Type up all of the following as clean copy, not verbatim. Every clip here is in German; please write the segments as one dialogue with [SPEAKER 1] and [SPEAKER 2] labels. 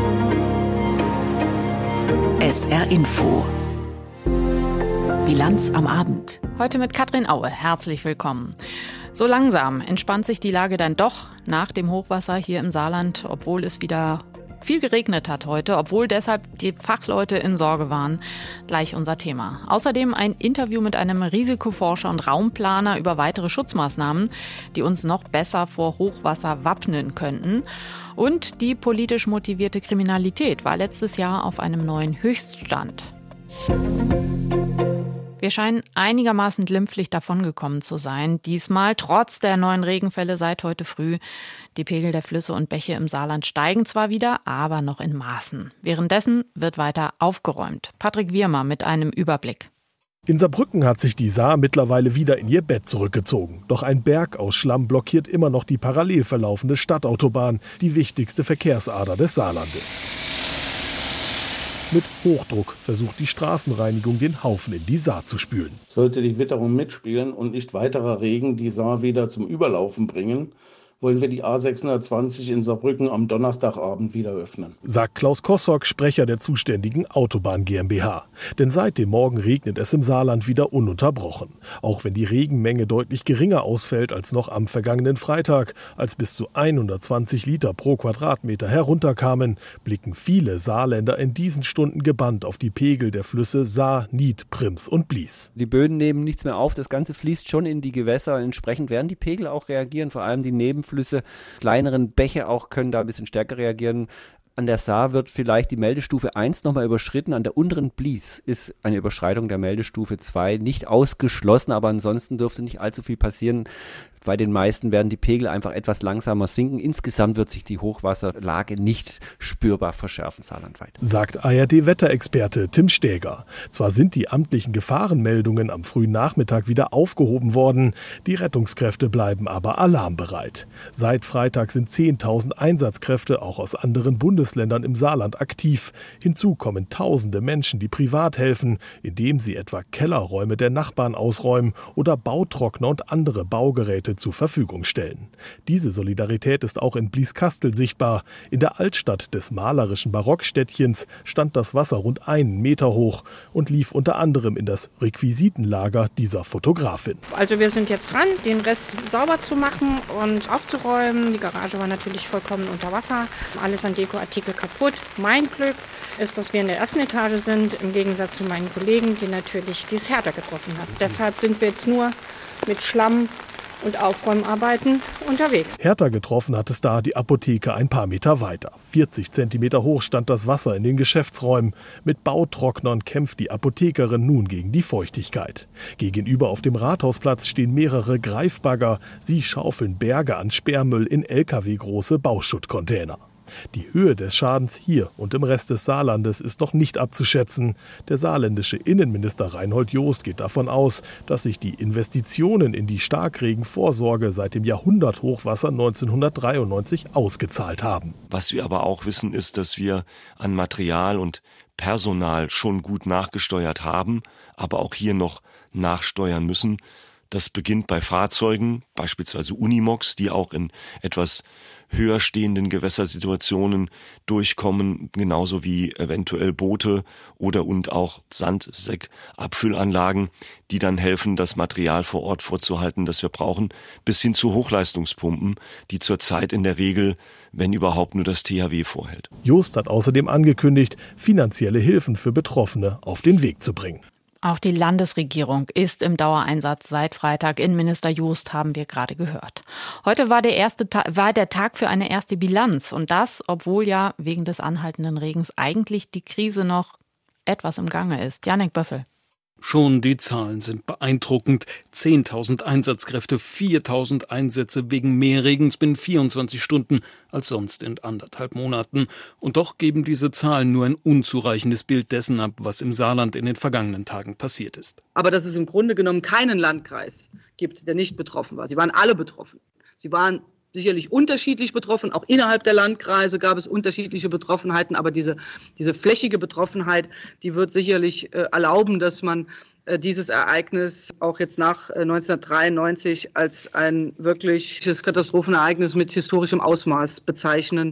[SPEAKER 1] SR Info. Bilanz am Abend.
[SPEAKER 2] Heute mit Katrin Aue. Herzlich willkommen. So langsam entspannt sich die Lage dann doch nach dem Hochwasser hier im Saarland, obwohl es wieder viel geregnet hat heute, obwohl deshalb die Fachleute in Sorge waren. Gleich unser Thema. Außerdem ein Interview mit einem Risikoforscher und Raumplaner über weitere Schutzmaßnahmen, die uns noch besser vor Hochwasser wappnen könnten. Und die politisch motivierte Kriminalität war letztes Jahr auf einem neuen Höchststand. Wir scheinen einigermaßen glimpflich davongekommen zu sein. Diesmal trotz der neuen Regenfälle seit heute früh. Die Pegel der Flüsse und Bäche im Saarland steigen zwar wieder, aber noch in Maßen. Währenddessen wird weiter aufgeräumt. Patrick Wirmer mit einem Überblick.
[SPEAKER 3] In Saarbrücken hat sich die Saar mittlerweile wieder in ihr Bett zurückgezogen. Doch ein Berg aus Schlamm blockiert immer noch die parallel verlaufende Stadtautobahn, die wichtigste Verkehrsader des Saarlandes. Mit Hochdruck versucht die Straßenreinigung, den Haufen in die Saar zu spülen.
[SPEAKER 4] Sollte die Witterung mitspielen und nicht weiterer Regen die Saar wieder zum Überlaufen bringen, wollen wir die A620 in Saarbrücken am Donnerstagabend wieder öffnen.
[SPEAKER 3] Sagt Klaus Kossock, Sprecher der zuständigen Autobahn GmbH. Denn seit dem Morgen regnet es im Saarland wieder ununterbrochen. Auch wenn die Regenmenge deutlich geringer ausfällt als noch am vergangenen Freitag, als bis zu 120 Liter pro Quadratmeter herunterkamen, blicken viele Saarländer in diesen Stunden gebannt auf die Pegel der Flüsse Saar, Nied, Prims und Blies.
[SPEAKER 5] Die Böden nehmen nichts mehr auf, das Ganze fließt schon in die Gewässer. Entsprechend werden die Pegel auch reagieren, vor allem die Nebenflüsse, kleineren Bäche auch können da ein bisschen stärker reagieren. An der Saar wird vielleicht die Meldestufe 1 nochmal überschritten. An der unteren Blies ist eine Überschreitung der Meldestufe 2 nicht ausgeschlossen, aber ansonsten dürfte nicht allzu viel passieren. Bei den meisten werden die Pegel einfach etwas langsamer sinken. Insgesamt wird sich die Hochwasserlage nicht spürbar verschärfen, saarlandweit.
[SPEAKER 3] Sagt ARD-Wetterexperte Tim Stäger. Zwar sind die amtlichen Gefahrenmeldungen am frühen Nachmittag wieder aufgehoben worden, die Rettungskräfte bleiben aber alarmbereit. Seit Freitag sind 10.000 Einsatzkräfte auch aus anderen Bundesländern im Saarland aktiv. Hinzu kommen tausende Menschen, die privat helfen, indem sie etwa Kellerräume der Nachbarn ausräumen oder Bautrockner und andere Baugeräte zur Verfügung stellen. Diese Solidarität ist auch in Blieskastel sichtbar. In der Altstadt des malerischen Barockstädtchens stand das Wasser rund 1 Meter hoch und lief unter anderem in das Requisitenlager dieser Fotografin.
[SPEAKER 6] Also wir sind jetzt dran, den Rest sauber zu machen und aufzuräumen. Die Garage war natürlich vollkommen unter Wasser. Alles an Dekoartikel kaputt. Mein Glück ist, dass wir in der ersten Etage sind, im Gegensatz zu meinen Kollegen, die natürlich dies härter getroffen hat. Deshalb sind wir jetzt nur mit Schlamm und Aufräumarbeiten unterwegs.
[SPEAKER 3] Härter getroffen hat es da die Apotheke ein paar Meter weiter. 40 Zentimeter hoch stand das Wasser in den Geschäftsräumen. Mit Bautrocknern kämpft die Apothekerin nun gegen die Feuchtigkeit. Gegenüber auf dem Rathausplatz stehen mehrere Greifbagger. Sie schaufeln Berge an Sperrmüll in LKW-große Bauschuttcontainer. Die Höhe des Schadens hier und im Rest des Saarlandes ist noch nicht abzuschätzen. Der saarländische Innenminister Reinhold Jost geht davon aus, dass sich die Investitionen in die Starkregenvorsorge seit dem Jahrhunderthochwasser 1993 ausgezahlt haben.
[SPEAKER 7] Was wir aber auch wissen, ist, dass wir an Material und Personal schon gut nachgesteuert haben, aber auch hier noch nachsteuern müssen. Das beginnt bei Fahrzeugen, beispielsweise Unimogs, die auch in etwas höher stehenden Gewässersituationen durchkommen, genauso wie eventuell Boote oder und auch Sandsäckabfüllanlagen, die dann helfen, das Material vor Ort vorzuhalten, das wir brauchen, bis hin zu Hochleistungspumpen, die zurzeit in der Regel, wenn überhaupt, nur das THW vorhält.
[SPEAKER 3] Jost hat außerdem angekündigt, finanzielle Hilfen für Betroffene auf den Weg zu bringen.
[SPEAKER 2] Auch die Landesregierung ist im Dauereinsatz seit Freitag. Innenminister Jost haben wir gerade gehört. Heute war der Tag für eine erste Bilanz. Und das, obwohl ja wegen des anhaltenden Regens eigentlich die Krise noch etwas im Gange ist. Jannik Böffel.
[SPEAKER 8] Schon die Zahlen sind beeindruckend. 10.000 Einsatzkräfte, 4.000 Einsätze wegen mehr Regens binnen 24 Stunden als sonst in 1,5 Monaten. Und doch geben diese Zahlen nur ein unzureichendes Bild dessen ab, was im Saarland in den vergangenen Tagen passiert ist.
[SPEAKER 9] Aber dass es im Grunde genommen keinen Landkreis gibt, der nicht betroffen war. Sie waren alle betroffen. Sie waren sicherlich unterschiedlich betroffen. Auch innerhalb der Landkreise gab es unterschiedliche Betroffenheiten. Aber diese flächige Betroffenheit, die wird sicherlich erlauben, dass man dieses Ereignis auch jetzt nach 1993 als ein wirkliches Katastrophenereignis mit historischem Ausmaß bezeichnen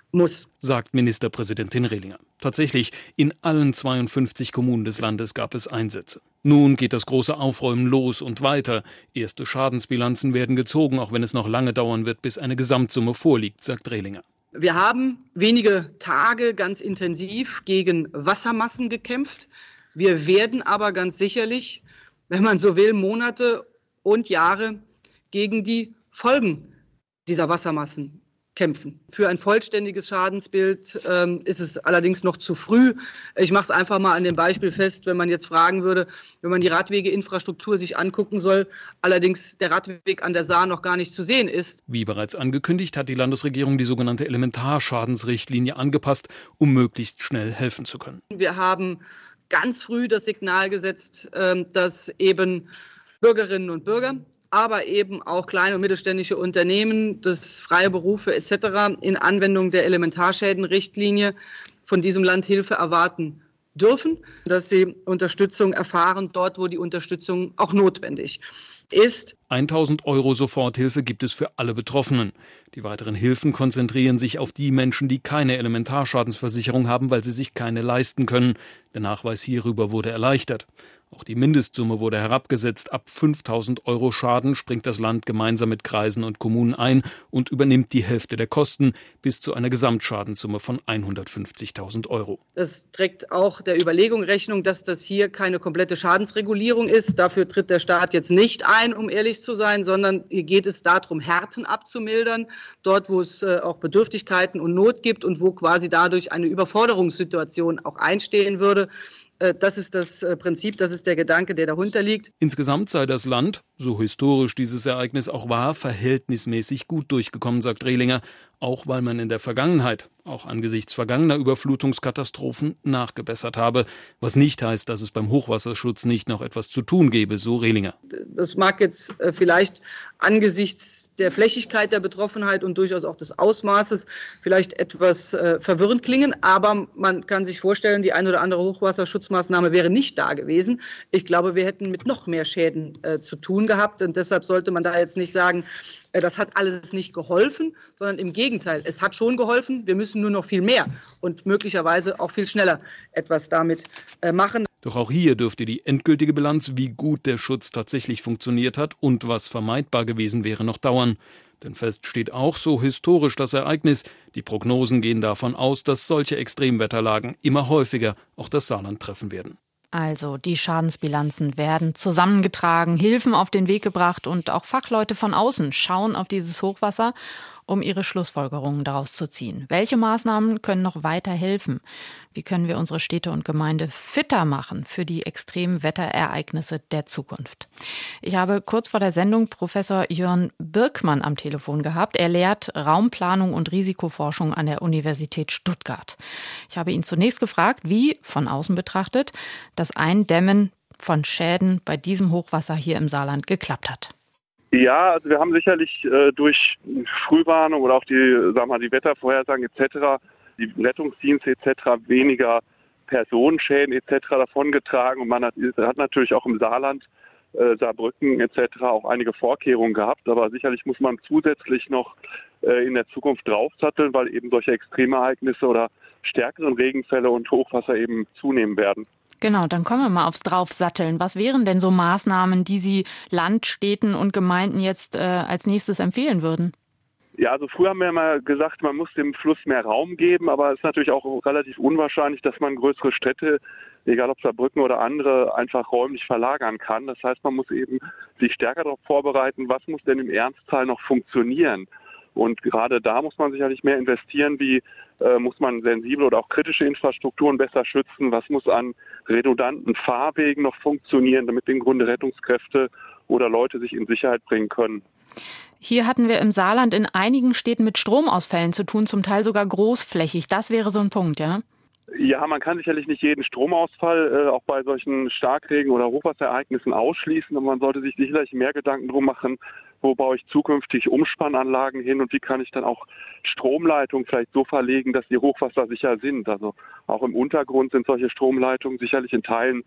[SPEAKER 9] muss.
[SPEAKER 8] Sagt Ministerpräsidentin Rehlinger. Tatsächlich, in allen 52 Kommunen des Landes gab es Einsätze. Nun geht das große Aufräumen los und weiter. Erste Schadensbilanzen werden gezogen, auch wenn es noch lange dauern wird, bis eine Gesamtsumme vorliegt, sagt Rehlinger.
[SPEAKER 9] Wir haben wenige Tage ganz intensiv gegen Wassermassen gekämpft. Wir werden aber ganz sicherlich, wenn man so will, Monate und Jahre gegen die Folgen dieser Wassermassen kämpfen. Für ein vollständiges Schadensbild ist es allerdings noch zu früh. Ich mache es einfach mal an dem Beispiel fest, wenn man jetzt fragen würde, wenn man die Radwegeinfrastruktur sich angucken soll, allerdings der Radweg an der Saar noch gar nicht zu sehen ist.
[SPEAKER 8] Wie bereits angekündigt, hat die Landesregierung die sogenannte Elementarschadensrichtlinie angepasst, um möglichst schnell helfen zu können.
[SPEAKER 9] Wir haben ganz früh das Signal gesetzt, dass eben Bürgerinnen und Bürger, aber eben auch kleine und mittelständische Unternehmen, das freie Berufe etc. in Anwendung der Elementarschädenrichtlinie von diesem Land Hilfe erwarten dürfen, dass sie Unterstützung erfahren, dort wo die Unterstützung auch notwendig ist.
[SPEAKER 8] 1.000 € Soforthilfe gibt es für alle Betroffenen. Die weiteren Hilfen konzentrieren sich auf die Menschen, die keine Elementarschadensversicherung haben, weil sie sich keine leisten können. Der Nachweis hierüber wurde erleichtert. Auch die Mindestsumme wurde herabgesetzt. Ab 5.000 € Schaden springt das Land gemeinsam mit Kreisen und Kommunen ein und übernimmt die Hälfte der Kosten bis zu einer Gesamtschadenssumme von 150.000 €.
[SPEAKER 9] Das trägt auch der Überlegung Rechnung, dass das hier keine komplette Schadensregulierung ist. Dafür tritt der Staat jetzt nicht ein, um ehrlich zu sein, sondern hier geht es darum, Härten abzumildern, dort wo es auch Bedürftigkeiten und Not gibt und wo quasi dadurch eine Überforderungssituation auch einstehen würde. Das ist das Prinzip, das ist der Gedanke, der darunter liegt.
[SPEAKER 8] Insgesamt sei das Land, so historisch dieses Ereignis auch war, verhältnismäßig gut durchgekommen, sagt Rehlinger. Auch weil man in der Vergangenheit, auch angesichts vergangener Überflutungskatastrophen, nachgebessert habe. Was nicht heißt, dass es beim Hochwasserschutz nicht noch etwas zu tun gäbe, so Rehlinger.
[SPEAKER 9] Das mag jetzt vielleicht angesichts der Flächigkeit der Betroffenheit und durchaus auch des Ausmaßes vielleicht etwas verwirrend klingen, aber man kann sich vorstellen, die eine oder andere Hochwasserschutzmaßnahme wäre nicht da gewesen. Ich glaube, wir hätten mit noch mehr Schäden zu tun gehabt und deshalb sollte man da jetzt nicht sagen, das hat alles nicht geholfen, sondern im Gegenteil, es hat schon geholfen. Wir müssen nur noch viel mehr und möglicherweise auch viel schneller etwas damit machen.
[SPEAKER 8] Doch auch hier dürfte die endgültige Bilanz, wie gut der Schutz tatsächlich funktioniert hat und was vermeidbar gewesen wäre, noch dauern. Denn fest steht auch, so historisch das Ereignis, die Prognosen gehen davon aus, dass solche Extremwetterlagen immer häufiger auch das Saarland treffen werden.
[SPEAKER 2] Also die Schadensbilanzen werden zusammengetragen, Hilfen auf den Weg gebracht und auch Fachleute von außen schauen auf dieses Hochwasser, um ihre Schlussfolgerungen daraus zu ziehen. Welche Maßnahmen können noch weiter helfen? Wie können wir unsere Städte und Gemeinde fitter machen für die extremen Wetterereignisse der Zukunft? Ich habe kurz vor der Sendung Professor Jörn Birkmann am Telefon gehabt. Er lehrt Raumplanung und Risikoforschung an der Universität Stuttgart. Ich habe ihn zunächst gefragt, wie, von außen betrachtet, das Eindämmen von Schäden bei diesem Hochwasser hier im Saarland geklappt hat.
[SPEAKER 10] Ja, also wir haben sicherlich durch Frühwarnung oder auch die Wettervorhersagen etc., die Rettungsdienste etc. weniger Personenschäden etc. davongetragen und man hat natürlich auch im Saarland, Saarbrücken etc. auch einige Vorkehrungen gehabt, aber sicherlich muss man zusätzlich noch in der Zukunft draufsatteln, weil eben solche Extremereignisse oder stärkeren Regenfälle und Hochwasser eben zunehmen werden.
[SPEAKER 2] Genau, dann kommen wir mal aufs Draufsatteln. Was wären denn so Maßnahmen, die Sie Land, Städten und Gemeinden jetzt als nächstes empfehlen würden?
[SPEAKER 10] Ja, also früher haben wir immer gesagt, man muss dem Fluss mehr Raum geben, aber es ist natürlich auch relativ unwahrscheinlich, dass man größere Städte, egal ob Saarbrücken oder andere, einfach räumlich verlagern kann. Das heißt, man muss eben sich stärker darauf vorbereiten, was muss denn im Ernstfall noch funktionieren. Und gerade da muss man sicherlich mehr investieren, wie muss man sensible oder auch kritische Infrastrukturen besser schützen, was muss an redundanten Fahrwegen noch funktionieren, damit im Grunde Rettungskräfte oder Leute sich in Sicherheit bringen können.
[SPEAKER 2] Hier hatten wir im Saarland in einigen Städten mit Stromausfällen zu tun, zum Teil sogar großflächig. Das wäre so ein Punkt, ja?
[SPEAKER 10] Ja, man kann sicherlich nicht jeden Stromausfall auch bei solchen Starkregen- oder Hochwasserereignissen ausschließen, aber man sollte sich sicherlich mehr Gedanken drum machen, wo baue ich zukünftig Umspannanlagen hin und wie kann ich dann auch Stromleitungen vielleicht so verlegen, dass die hochwassersicher sind. Also auch im Untergrund sind solche Stromleitungen sicherlich in Teilen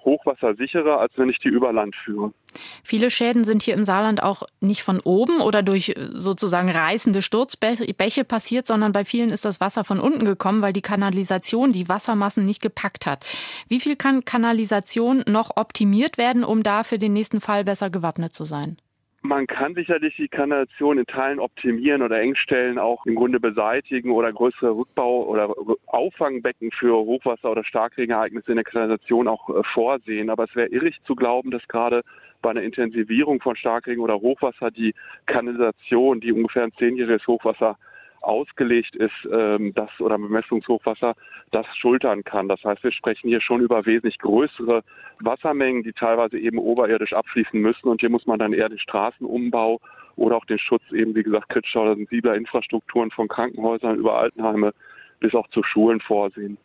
[SPEAKER 10] hochwassersicherer, als wenn ich die über Land führe.
[SPEAKER 2] Viele Schäden sind hier im Saarland auch nicht von oben oder durch sozusagen reißende Sturzbäche passiert, sondern bei vielen ist das Wasser von unten gekommen, weil die Kanalisation die Wassermassen nicht gepackt hat. Wie viel kann Kanalisation noch optimiert werden, um da für den nächsten Fall besser gewappnet zu sein?
[SPEAKER 10] Man kann sicherlich die Kanalisation in Teilen optimieren oder Engstellen auch im Grunde beseitigen oder größere Rückbau- oder Auffangbecken für Hochwasser- oder Starkregenereignisse in der Kanalisation auch vorsehen. Aber es wäre irrig zu glauben, dass gerade bei einer Intensivierung von Starkregen oder Hochwasser die Kanalisation, die ungefähr ein 10-jähriges Hochwasser ausgelegt ist, das oder Bemessungshochwasser, das schultern kann. Das heißt, wir sprechen hier schon über wesentlich größere Wassermengen, die teilweise eben oberirdisch abfließen müssen. Und hier muss man dann eher den Straßenumbau oder auch den Schutz eben, wie gesagt, kritischer oder sensibler Infrastrukturen von Krankenhäusern über Altenheime bis auch zu Schulen vorsehen.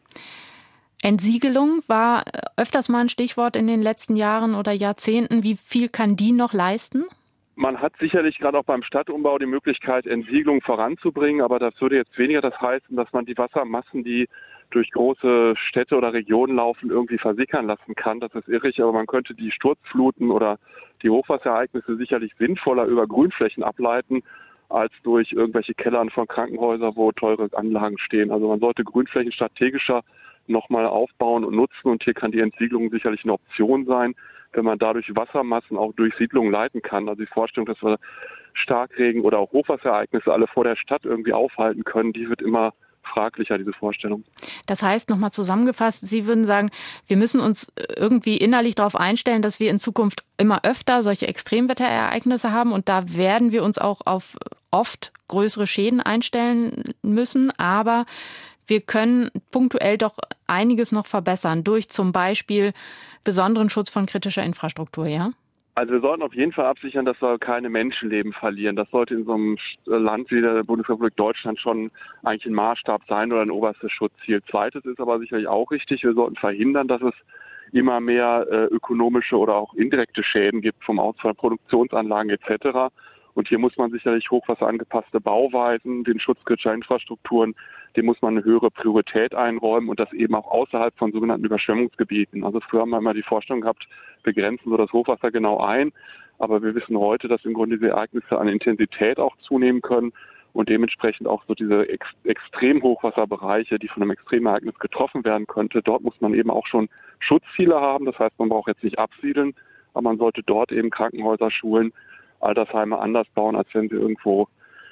[SPEAKER 2] Entsiegelung war öfters mal ein Stichwort in den letzten Jahren oder Jahrzehnten. Wie viel kann die noch leisten?
[SPEAKER 10] Man hat sicherlich gerade auch beim Stadtumbau die Möglichkeit, Entsiegelung voranzubringen, aber das würde jetzt weniger das heißen, dass man die Wassermassen, die durch große Städte oder Regionen laufen, irgendwie versickern lassen kann. Das ist irrig, aber man könnte die Sturzfluten oder die Hochwasserereignisse sicherlich sinnvoller über Grünflächen ableiten, als durch irgendwelche Kellern von Krankenhäusern, wo teure Anlagen stehen. Also man sollte Grünflächen strategischer nochmal aufbauen und nutzen, und hier kann die Entsiegelung sicherlich eine Option sein, wenn man dadurch Wassermassen auch durch Siedlungen leiten kann. Also die Vorstellung, dass wir Starkregen oder auch Hochwasserereignisse alle vor der Stadt irgendwie aufhalten können, die wird immer fraglicher, diese Vorstellung.
[SPEAKER 2] Das heißt, nochmal zusammengefasst, Sie würden sagen, wir müssen uns irgendwie innerlich darauf einstellen, dass wir in Zukunft immer öfter solche Extremwetterereignisse haben, und da werden wir uns auch auf oft größere Schäden einstellen müssen, aber wir können punktuell doch einiges noch verbessern durch zum Beispiel besonderen Schutz von kritischer Infrastruktur, ja?
[SPEAKER 10] Also wir sollten auf jeden Fall absichern, dass wir keine Menschenleben verlieren. Das sollte in so einem Land wie der Bundesrepublik Deutschland schon eigentlich ein Maßstab sein oder ein oberstes Schutzziel. Zweites ist aber sicherlich auch richtig, wir sollten verhindern, dass es immer mehr ökonomische oder auch indirekte Schäden gibt vom Ausfall Produktionsanlagen etc. Und hier muss man sicherlich hochwasserangepasste Bauweisen, den Schutz kritischer Infrastrukturen, dem muss man eine höhere Priorität einräumen, und das eben auch außerhalb von sogenannten Überschwemmungsgebieten. Also früher haben wir immer die Vorstellung gehabt, begrenzen so das Hochwasser genau ein. Aber wir wissen heute, dass im Grunde diese Ereignisse an Intensität auch zunehmen können und dementsprechend auch so diese Extremhochwasserbereiche, die von einem Extremereignis getroffen werden könnte, dort muss man eben auch schon Schutzziele haben. Das heißt, man braucht jetzt nicht absiedeln, aber man sollte dort eben Krankenhäuser, Schulen, Altersheime anders bauen, als wenn sie irgendwo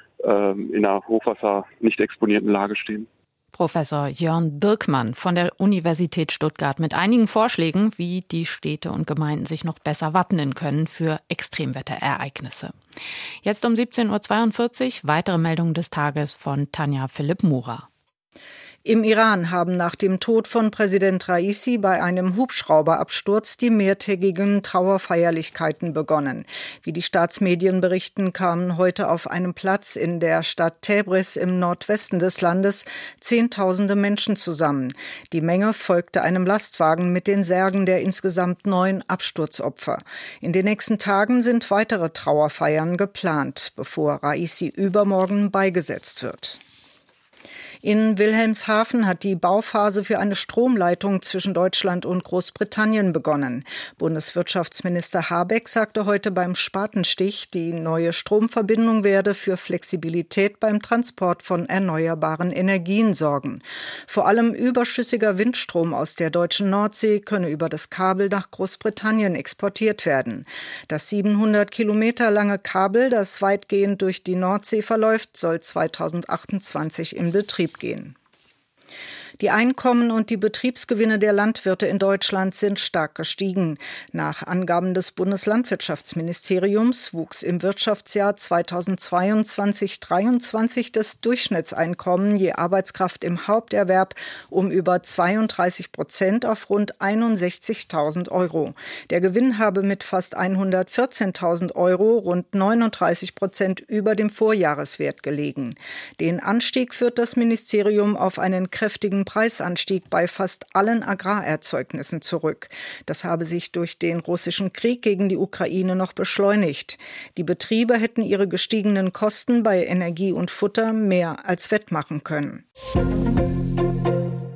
[SPEAKER 10] in einer Hochwasser nicht exponierten Lage stehen.
[SPEAKER 2] Professor Jörn Birkmann von der Universität Stuttgart mit einigen Vorschlägen, wie die Städte und Gemeinden sich noch besser wappnen können für Extremwetterereignisse. Jetzt um 17.42 Uhr weitere Meldungen des Tages von Tanja Philipp-Murer.
[SPEAKER 11] Im Iran haben nach dem Tod von Präsident Raisi bei einem Hubschrauberabsturz die mehrtägigen Trauerfeierlichkeiten begonnen. Wie die Staatsmedien berichten, kamen heute auf einem Platz in der Stadt Tabriz im Nordwesten des Landes Zehntausende Menschen zusammen. Die Menge folgte einem Lastwagen mit den Särgen der insgesamt 9 Absturzopfer. In den nächsten Tagen sind weitere Trauerfeiern geplant, bevor Raisi übermorgen beigesetzt wird. In Wilhelmshaven hat die Bauphase für eine Stromleitung zwischen Deutschland und Großbritannien begonnen. Bundeswirtschaftsminister Habeck sagte heute beim Spatenstich, die neue Stromverbindung werde für Flexibilität beim Transport von erneuerbaren Energien sorgen. Vor allem überschüssiger Windstrom aus der deutschen Nordsee könne über das Kabel nach Großbritannien exportiert werden. Das 700 Kilometer lange Kabel, das weitgehend durch die Nordsee verläuft, soll 2028 in Betrieb gehen. Die Einkommen und die Betriebsgewinne der Landwirte in Deutschland sind stark gestiegen. Nach Angaben des Bundeslandwirtschaftsministeriums wuchs im Wirtschaftsjahr 2022/23 das Durchschnittseinkommen je Arbeitskraft im Haupterwerb um über 32% auf rund 61.000 Euro. Der Gewinn habe mit fast 114.000 Euro rund 39% über dem Vorjahreswert gelegen. Den Anstieg führt das Ministerium auf einen kräftigen Preisanstieg bei fast allen Agrarerzeugnissen zurück. Das habe sich durch den russischen Krieg gegen die Ukraine noch beschleunigt. Die Betriebe hätten ihre gestiegenen Kosten bei Energie und Futter mehr als wettmachen können.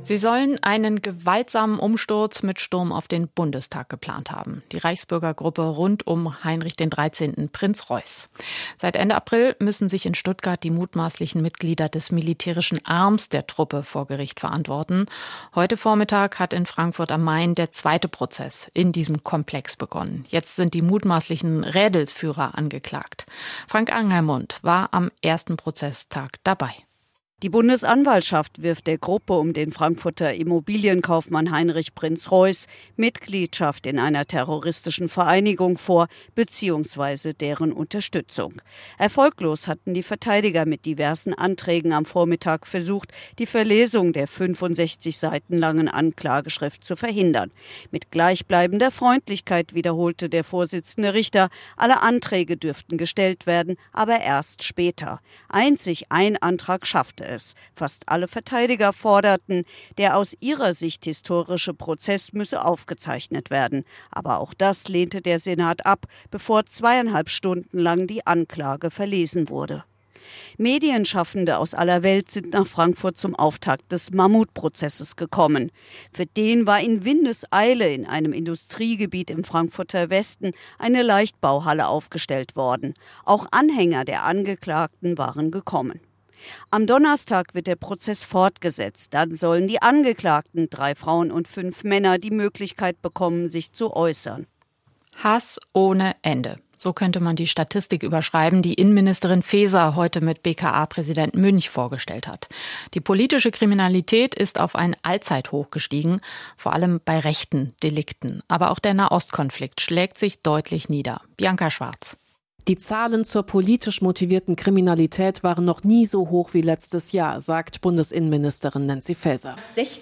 [SPEAKER 2] Sie sollen einen gewaltsamen Umsturz mit Sturm auf den Bundestag geplant haben. Die Reichsbürgergruppe rund um Heinrich XIII. Prinz Reuß. Seit Ende April müssen sich in Stuttgart die mutmaßlichen Mitglieder des militärischen Arms der Truppe vor Gericht verantworten. Heute Vormittag hat in Frankfurt am Main der zweite Prozess in diesem Komplex begonnen. Jetzt sind die mutmaßlichen Rädelsführer angeklagt. Frank Angermund war am ersten Prozesstag dabei.
[SPEAKER 12] Die Bundesanwaltschaft wirft der Gruppe um den Frankfurter Immobilienkaufmann Heinrich Prinz Reuß Mitgliedschaft in einer terroristischen Vereinigung vor bzw. deren Unterstützung. Erfolglos hatten die Verteidiger mit diversen Anträgen am Vormittag versucht, die Verlesung der 65 Seiten langen Anklageschrift zu verhindern. Mit gleichbleibender Freundlichkeit wiederholte der Vorsitzende Richter, alle Anträge dürften gestellt werden, aber erst später. Einzig ein Antrag schaffte es. Fast alle Verteidiger forderten, der aus ihrer Sicht historische Prozess müsse aufgezeichnet werden. Aber auch das lehnte der Senat ab, bevor 2,5 Stunden lang die Anklage verlesen wurde. Medienschaffende aus aller Welt sind nach Frankfurt zum Auftakt des Mammutprozesses gekommen. Für den war in Windeseile in einem Industriegebiet im Frankfurter Westen eine Leichtbauhalle aufgestellt worden. Auch Anhänger der Angeklagten waren gekommen. Am Donnerstag wird der Prozess fortgesetzt. Dann sollen die Angeklagten, 3 Frauen und 5 Männer, die Möglichkeit bekommen, sich zu äußern.
[SPEAKER 2] Hass ohne Ende. So könnte man die Statistik überschreiben, die Innenministerin Faeser heute mit BKA-Präsident Münch vorgestellt hat. Die politische Kriminalität ist auf ein Allzeithoch gestiegen, vor allem bei rechten Delikten. Aber auch der Nahostkonflikt schlägt sich deutlich nieder. Bianca Schwarz.
[SPEAKER 13] Die Zahlen zur politisch motivierten Kriminalität waren noch nie so hoch wie letztes Jahr, sagt Bundesinnenministerin Nancy Faeser.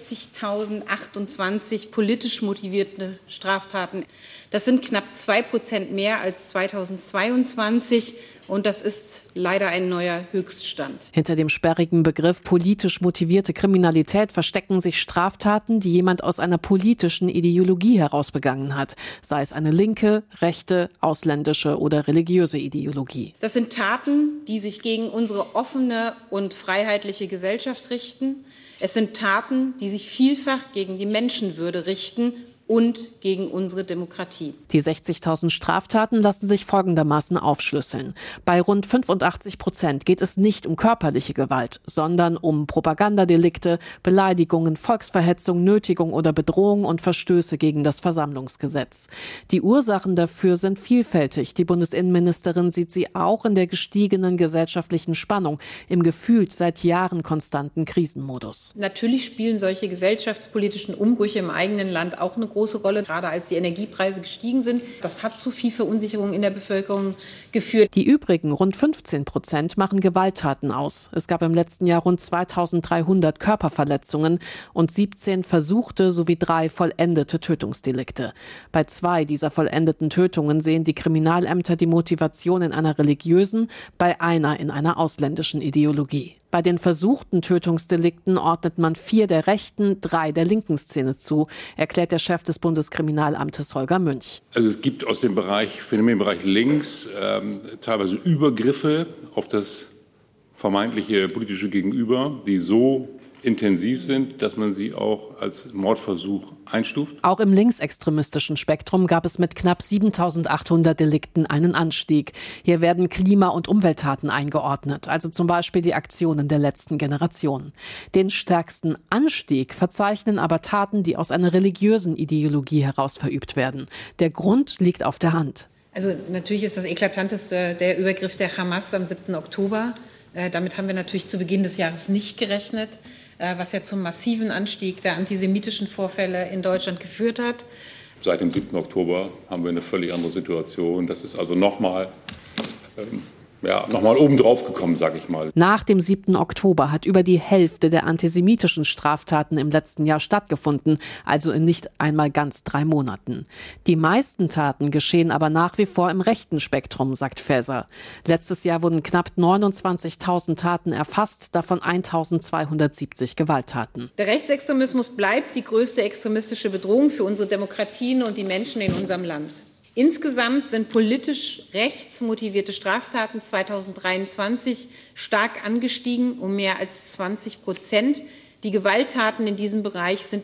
[SPEAKER 14] 60.028 politisch motivierte Straftaten. Das sind knapp 2% mehr als 2022 und das ist leider ein neuer Höchststand.
[SPEAKER 13] Hinter dem sperrigen Begriff politisch motivierte Kriminalität verstecken sich Straftaten, die jemand aus einer politischen Ideologie heraus begangen hat, sei es eine linke, rechte, ausländische oder religiöse Ideologie.
[SPEAKER 14] Das sind Taten, die sich gegen unsere offene und freiheitliche Gesellschaft richten. Es sind Taten, die sich vielfach gegen die Menschenwürde richten und gegen unsere Demokratie.
[SPEAKER 13] Die 60.000 Straftaten lassen sich folgendermaßen aufschlüsseln. Bei rund 85% geht es nicht um körperliche Gewalt, sondern um Propagandadelikte, Beleidigungen, Volksverhetzung, Nötigung oder Bedrohung und Verstöße gegen das Versammlungsgesetz. Die Ursachen dafür sind vielfältig. Die Bundesinnenministerin sieht sie auch in der gestiegenen gesellschaftlichen Spannung, im gefühlt seit Jahren konstanten Krisenmodus.
[SPEAKER 14] Natürlich spielen solche gesellschaftspolitischen Umbrüche im eigenen Land auch eine große Rolle, gerade als die Energiepreise gestiegen sind. Das hat zu viel Verunsicherung in der Bevölkerung geführt.
[SPEAKER 13] Die übrigen rund 15% machen Gewalttaten aus. Es gab im letzten Jahr rund 2.300 Körperverletzungen und 17 versuchte sowie 3 vollendete Tötungsdelikte. Bei 2 dieser vollendeten Tötungen sehen die Kriminalämter die Motivation in einer religiösen, bei einer in einer ausländischen Ideologie. Bei den versuchten Tötungsdelikten ordnet man 4 der rechten, 3 der linken Szene zu, erklärt der Chef des Bundeskriminalamtes Holger Münch.
[SPEAKER 15] Also es gibt aus dem Phänomenbereich links teilweise Übergriffe auf das vermeintliche politische Gegenüber, die so intensiv sind, dass man sie auch als Mordversuch einstuft.
[SPEAKER 13] Auch im linksextremistischen Spektrum gab es mit knapp 7.800 Delikten einen Anstieg. Hier werden Klima- und Umwelttaten eingeordnet, also zum Beispiel die Aktionen der letzten Generation. Den stärksten Anstieg verzeichnen aber Taten, die aus einer religiösen Ideologie heraus verübt werden. Der Grund liegt auf der Hand.
[SPEAKER 14] Also natürlich ist das eklatanteste der Übergriff der Hamas am 7. Oktober. Damit haben wir natürlich zu Beginn des Jahres nicht gerechnet, was ja zum massiven Anstieg der antisemitischen Vorfälle in Deutschland geführt hat.
[SPEAKER 15] Seit dem 7. Oktober haben wir eine völlig andere Situation. Das ist also nochmal obendrauf gekommen, sage ich mal.
[SPEAKER 13] Nach dem 7. Oktober hat über die Hälfte der antisemitischen Straftaten im letzten Jahr stattgefunden, also in nicht einmal ganz 3 Monaten. Die meisten Taten geschehen aber nach wie vor im rechten Spektrum, sagt Faeser. Letztes Jahr wurden knapp 29.000 Taten erfasst, davon 1.270 Gewalttaten.
[SPEAKER 14] Der Rechtsextremismus bleibt die größte extremistische Bedrohung für unsere Demokratien und die Menschen in unserem Land. Insgesamt sind politisch rechtsmotivierte Straftaten 2023 stark angestiegen, um mehr als 20%. Die Gewalttaten in diesem Bereich sind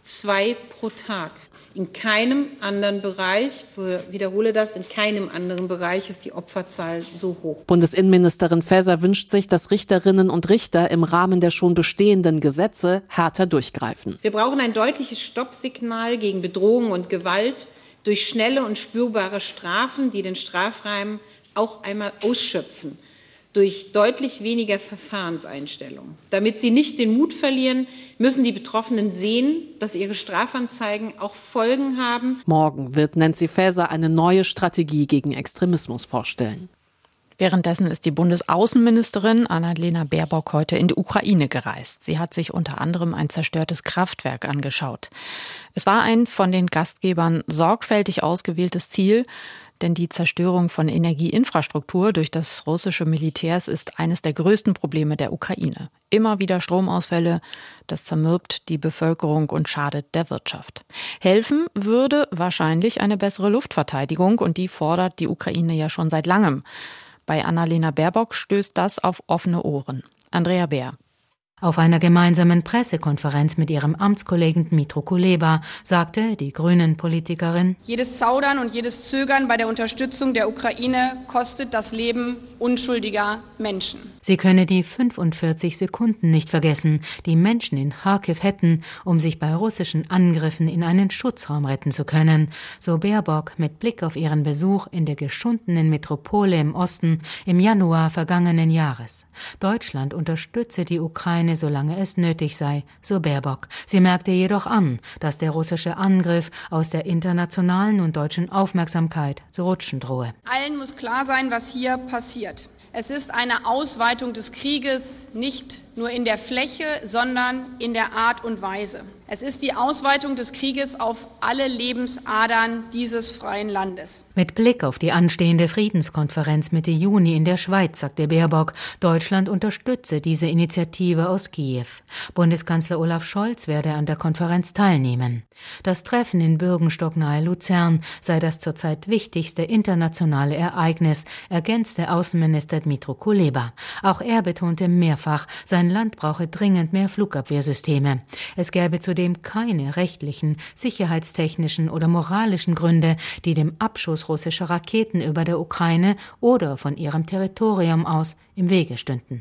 [SPEAKER 14] 2 pro Tag. In keinem anderen Bereich, ich wiederhole das, in keinem anderen Bereich ist die Opferzahl so hoch.
[SPEAKER 13] Bundesinnenministerin Faeser wünscht sich, dass Richterinnen und Richter im Rahmen der schon bestehenden Gesetze härter durchgreifen.
[SPEAKER 14] Wir brauchen ein deutliches Stoppsignal gegen Bedrohung und Gewalt durch schnelle und spürbare Strafen, die den Strafrahmen auch einmal ausschöpfen. Durch deutlich weniger Verfahrenseinstellungen. Damit sie nicht den Mut verlieren, müssen die Betroffenen sehen, dass ihre Strafanzeigen auch Folgen haben.
[SPEAKER 13] Morgen wird Nancy Faeser eine neue Strategie gegen Extremismus vorstellen.
[SPEAKER 2] Währenddessen ist die Bundesaußenministerin Annalena Baerbock heute in die Ukraine gereist. Sie hat sich unter anderem ein zerstörtes Kraftwerk angeschaut. Es war ein von den Gastgebern sorgfältig ausgewähltes Ziel, denn die Zerstörung von Energieinfrastruktur durch das russische Militär ist eines der größten Probleme der Ukraine. Immer wieder Stromausfälle, das zermürbt die Bevölkerung und schadet der Wirtschaft. Helfen würde wahrscheinlich eine bessere Luftverteidigung und die fordert die Ukraine ja schon seit langem. Bei Annalena Baerbock stößt das auf offene Ohren. Andrea Beer.
[SPEAKER 16] Auf einer gemeinsamen Pressekonferenz mit ihrem Amtskollegen Dmytro Kuleba sagte die Grünen-Politikerin:
[SPEAKER 17] Jedes Zaudern und jedes Zögern bei der Unterstützung der Ukraine kostet das Leben unschuldiger Menschen.
[SPEAKER 16] Sie könne die 45 Sekunden nicht vergessen, die Menschen in Charkiw hätten, um sich bei russischen Angriffen in einen Schutzraum retten zu können, so Baerbock mit Blick auf ihren Besuch in der geschundenen Metropole im Osten im Januar vergangenen Jahres. Deutschland unterstütze die Ukraine, solange es nötig sei, so Baerbock. Sie merkte jedoch an, dass der russische Angriff aus der internationalen und deutschen Aufmerksamkeit zu rutschen drohe.
[SPEAKER 17] Allen muss klar sein, was hier passiert. Es ist eine Ausweitung des Krieges nicht nur in der Fläche, sondern in der Art und Weise. Es ist die Ausweitung des Krieges auf alle Lebensadern dieses freien Landes.
[SPEAKER 16] Mit Blick auf die anstehende Friedenskonferenz Mitte Juni in der Schweiz sagte Baerbock, Deutschland unterstütze diese Initiative aus Kiew. Bundeskanzler Olaf Scholz werde an der Konferenz teilnehmen. Das Treffen in Bürgenstock nahe Luzern sei das zurzeit wichtigste internationale Ereignis, ergänzte Außenminister Dmytro Kuleba. Auch er betonte mehrfach, sein Land brauche dringend mehr Flugabwehrsysteme. Es gäbe zudem keine rechtlichen, sicherheitstechnischen oder moralischen Gründe, die dem Abschuss russischer Raketen über der Ukraine oder von ihrem Territorium aus im Wege stünden.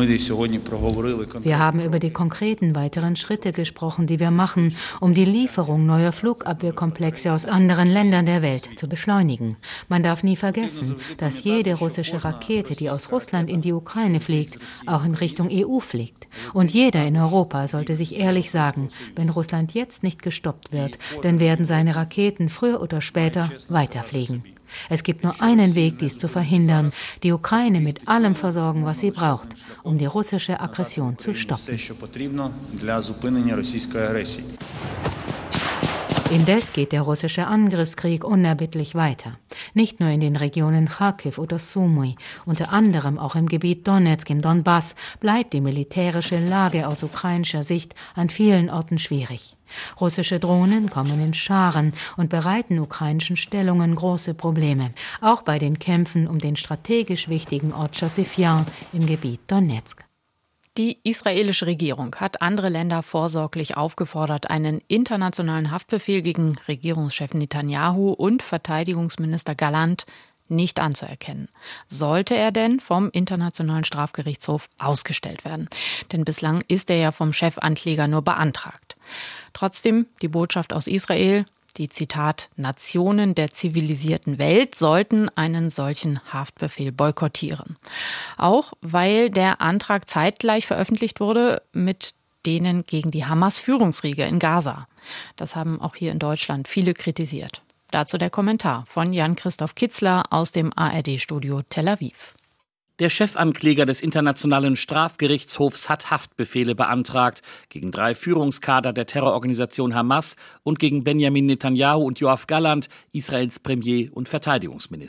[SPEAKER 16] Wir haben über die konkreten weiteren Schritte gesprochen, die wir machen, um die Lieferung neuer Flugabwehrkomplexe aus anderen Ländern der Welt zu beschleunigen. Man darf nie vergessen, dass jede russische Rakete, die aus Russland in die Ukraine fliegt, auch in Richtung EU fliegt. Und jeder in Europa sollte sich ehrlich sagen, wenn Russland jetzt nicht gestoppt wird, dann werden seine Raketen früher oder später weiterfliegen. Es gibt nur einen Weg, dies zu verhindern, die Ukraine mit allem versorgen, was sie braucht, um die russische Aggression zu stoppen. Indes geht der russische Angriffskrieg unerbittlich weiter. Nicht nur in den Regionen Charkiw oder Sumy, unter anderem auch im Gebiet Donezk im Donbass, bleibt die militärische Lage aus ukrainischer Sicht an vielen Orten schwierig. Russische Drohnen kommen in Scharen und bereiten ukrainischen Stellungen große Probleme. Auch bei den Kämpfen um den strategisch wichtigen Ort Chasiv-Yar im Gebiet Donezk.
[SPEAKER 2] Die israelische Regierung hat andere Länder vorsorglich aufgefordert, einen internationalen Haftbefehl gegen Regierungschef Netanyahu und Verteidigungsminister Gallant nicht anzuerkennen. Sollte er denn vom Internationalen Strafgerichtshof ausgestellt werden? Denn bislang ist er ja vom Chefankläger nur beantragt. Trotzdem die Botschaft aus Israel: Die, Zitat, Nationen der zivilisierten Welt sollten einen solchen Haftbefehl boykottieren. Auch weil der Antrag zeitgleich veröffentlicht wurde mit denen gegen die Hamas-Führungsriege in Gaza. Das haben auch hier in Deutschland viele kritisiert. Dazu der Kommentar von Jan-Christoph Kitzler aus dem ARD-Studio Tel Aviv.
[SPEAKER 18] Der Chefankläger des Internationalen Strafgerichtshofs hat Haftbefehle beantragt gegen 3 Führungskader der Terrororganisation Hamas und gegen Benjamin Netanyahu und Yoav Gallant, Israels Premier und Verteidigungsminister.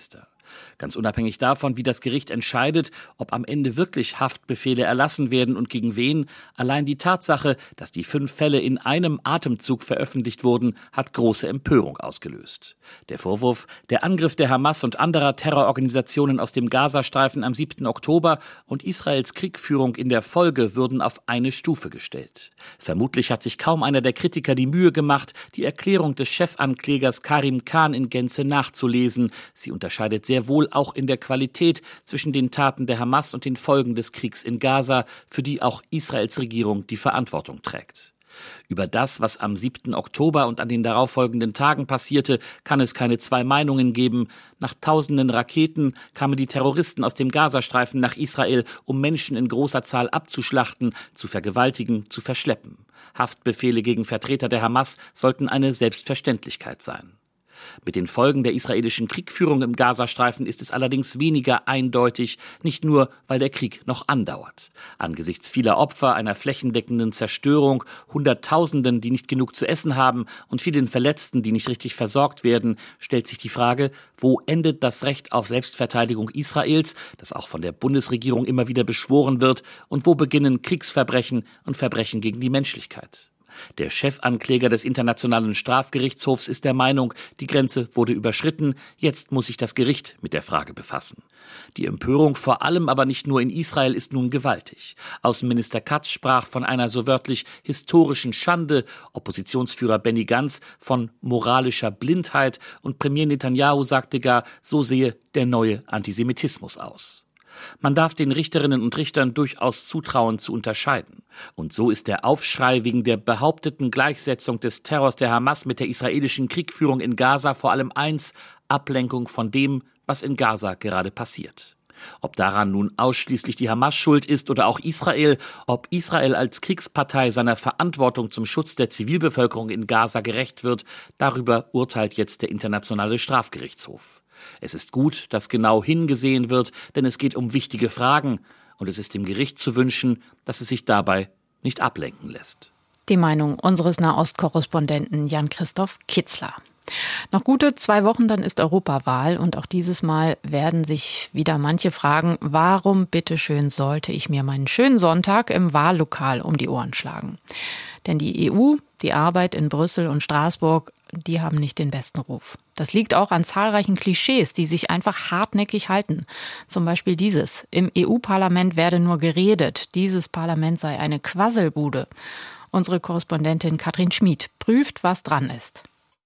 [SPEAKER 18] Ganz unabhängig davon, wie das Gericht entscheidet, ob am Ende wirklich Haftbefehle erlassen werden und gegen wen, allein die Tatsache, dass die 5 Fälle in einem Atemzug veröffentlicht wurden, hat große Empörung ausgelöst. Der Vorwurf, der Angriff der Hamas und anderer Terrororganisationen aus dem Gazastreifen am 7. Oktober und Israels Kriegführung in der Folge würden auf eine Stufe gestellt. Vermutlich hat sich kaum einer der Kritiker die Mühe gemacht, die Erklärung des Chefanklägers Karim Khan in Gänze nachzulesen. Sie unterscheidet sehr wohl auch in der Qualität zwischen den Taten der Hamas und den Folgen des Kriegs in Gaza, für die auch Israels Regierung die Verantwortung trägt. Über das, was am 7. Oktober und an den darauffolgenden Tagen passierte, kann es keine 2 Meinungen geben. Nach tausenden Raketen kamen die Terroristen aus dem Gazastreifen nach Israel, um Menschen in großer Zahl abzuschlachten, zu vergewaltigen, zu verschleppen. Haftbefehle gegen Vertreter der Hamas sollten eine Selbstverständlichkeit sein. Mit den Folgen der israelischen Kriegführung im Gazastreifen ist es allerdings weniger eindeutig, nicht nur, weil der Krieg noch andauert. Angesichts vieler Opfer, einer flächendeckenden Zerstörung, Hunderttausenden, die nicht genug zu essen haben und vielen Verletzten, die nicht richtig versorgt werden, stellt sich die Frage, wo endet das Recht auf Selbstverteidigung Israels, das auch von der Bundesregierung immer wieder beschworen wird, und wo beginnen Kriegsverbrechen und Verbrechen gegen die Menschlichkeit? Der Chefankläger des Internationalen Strafgerichtshofs ist der Meinung, die Grenze wurde überschritten, jetzt muss sich das Gericht mit der Frage befassen. Die Empörung vor allem aber nicht nur in Israel ist nun gewaltig. Außenminister Katz sprach von einer so wörtlich historischen Schande, Oppositionsführer Benny Gantz von moralischer Blindheit und Premier Netanyahu sagte gar, so sehe der neue Antisemitismus aus. Man darf den Richterinnen und Richtern durchaus zutrauen, zu unterscheiden. Und so ist der Aufschrei wegen der behaupteten Gleichsetzung des Terrors der Hamas mit der israelischen Kriegführung in Gaza vor allem eins: Ablenkung von dem, was in Gaza gerade passiert. Ob daran nun ausschließlich die Hamas schuld ist oder auch Israel, ob Israel als Kriegspartei seiner Verantwortung zum Schutz der Zivilbevölkerung in Gaza gerecht wird, darüber urteilt jetzt der Internationale Strafgerichtshof. Es ist gut, dass genau hingesehen wird, denn es geht um wichtige Fragen und es ist dem Gericht zu wünschen, dass es sich dabei nicht ablenken lässt.
[SPEAKER 2] Die Meinung unseres Nahostkorrespondenten Jan-Christoph Kitzler. Noch gute 2 Wochen, dann ist Europawahl und auch dieses Mal werden sich wieder manche fragen, warum bitteschön sollte ich mir meinen schönen Sonntag im Wahllokal um die Ohren schlagen? Denn die EU, die Arbeit in Brüssel und Straßburg, die haben nicht den besten Ruf. Das liegt auch an zahlreichen Klischees, die sich einfach hartnäckig halten. Zum Beispiel dieses: Im EU-Parlament werde nur geredet, dieses Parlament sei eine Quasselbude. Unsere Korrespondentin Katrin Schmid prüft, was dran ist.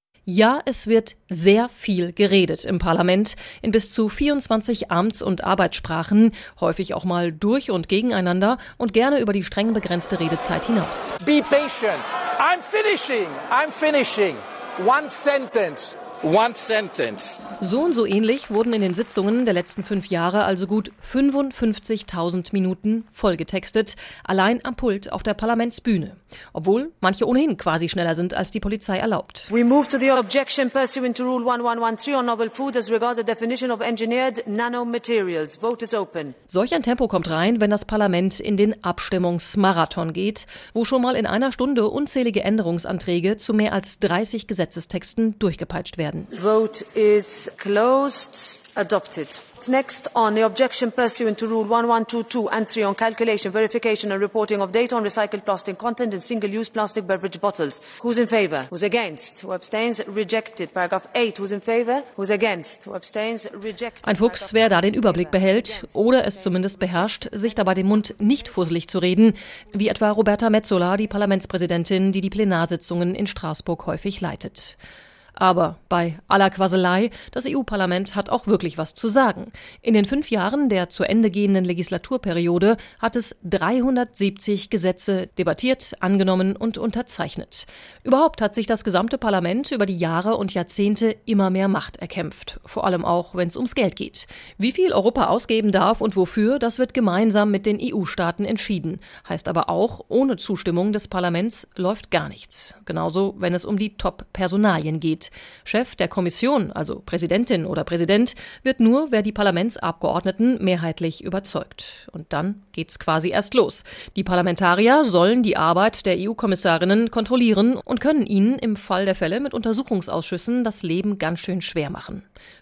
[SPEAKER 19] Ja, es wird sehr viel geredet im Parlament, in bis zu 24 Amts- und Arbeitssprachen, häufig auch mal durch und gegeneinander und gerne über die streng begrenzte Redezeit hinaus.
[SPEAKER 20] Be patient. I'm finishing. One sentence.
[SPEAKER 19] So und so ähnlich wurden in den Sitzungen der letzten 5 Jahre also gut 55.000 Minuten vollgetextet, allein am Pult auf der Parlamentsbühne. Obwohl manche ohnehin quasi schneller sind, als die Polizei erlaubt.
[SPEAKER 21] We move to the objection pursuant to Rule 1113 on novel foods as regards the definition of engineered nanomaterials. Vote is open.
[SPEAKER 19] Solch ein Tempo kommt rein, wenn das Parlament in den Abstimmungsmarathon geht, wo schon mal in einer Stunde unzählige Änderungsanträge zu mehr als 30 Gesetzestexten durchgepeitscht werden.
[SPEAKER 21] Vote is closed. Adopted. Next on the objection pursuant to Rule 1122 and 3 on calculation, verification and reporting of data on recycled plastic content in single-use plastic beverage bottles. Who's in favour? Who's against? Who abstains? Rejected. Paragraph 8. Who's in favour? Who's against? Who abstains? Rejected.
[SPEAKER 19] Ein Fuchs, wer da den Überblick behält oder es zumindest beherrscht, sich dabei den Mund nicht fusselig zu reden, wie etwa Roberta Metsola, die Parlamentspräsidentin, die die Plenarsitzungen in Straßburg häufig leitet. Aber bei aller Quasselei, das EU-Parlament hat auch wirklich was zu sagen. In den 5 Jahren der zu Ende gehenden Legislaturperiode hat es 370 Gesetze debattiert, angenommen und unterzeichnet. Überhaupt hat sich das gesamte Parlament über die Jahre und Jahrzehnte immer mehr Macht erkämpft. Vor allem auch, wenn es ums Geld geht. Wie viel Europa ausgeben darf und wofür, das wird gemeinsam mit den EU-Staaten entschieden. Heißt aber auch, ohne Zustimmung des Parlaments läuft gar nichts. Genauso, wenn es um die Top-Personalien geht. Chef der Kommission, also Präsidentin oder Präsident, wird nur, wer die Parlamentsabgeordneten mehrheitlich überzeugt. Und dann geht's quasi erst los. Die Parlamentarier sollen die Arbeit der EU-Kommissarinnen kontrollieren und können ihnen im Fall der Fälle mit Untersuchungsausschüssen das Leben ganz schön schwer machen.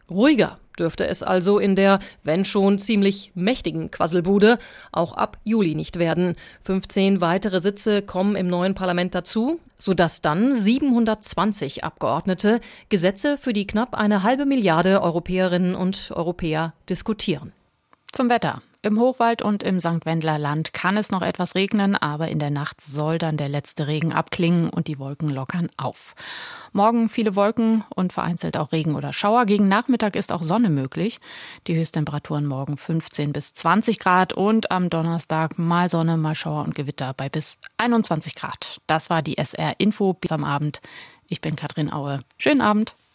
[SPEAKER 19] Ruhiger dürfte es also in der, wenn schon ziemlich mächtigen Quasselbude, auch ab Juli nicht werden. 15 weitere Sitze kommen im neuen Parlament dazu, sodass dann 720 Abgeordnete Gesetze für die knapp 1,5 Milliarde Europäerinnen und Europäer diskutieren.
[SPEAKER 2] Zum Wetter. Im Hochwald und im St. Wendler Land kann es noch etwas regnen, aber in der Nacht soll dann der letzte Regen abklingen und die Wolken lockern auf. Morgen viele Wolken und vereinzelt auch Regen oder Schauer. Gegen Nachmittag ist auch Sonne möglich. Die Höchsttemperaturen morgen 15 bis 20 Grad und am Donnerstag mal Sonne, mal Schauer und Gewitter bei bis 21 Grad. Das war die SR Info bis am Abend. Ich bin Katrin Aue. Schönen Abend.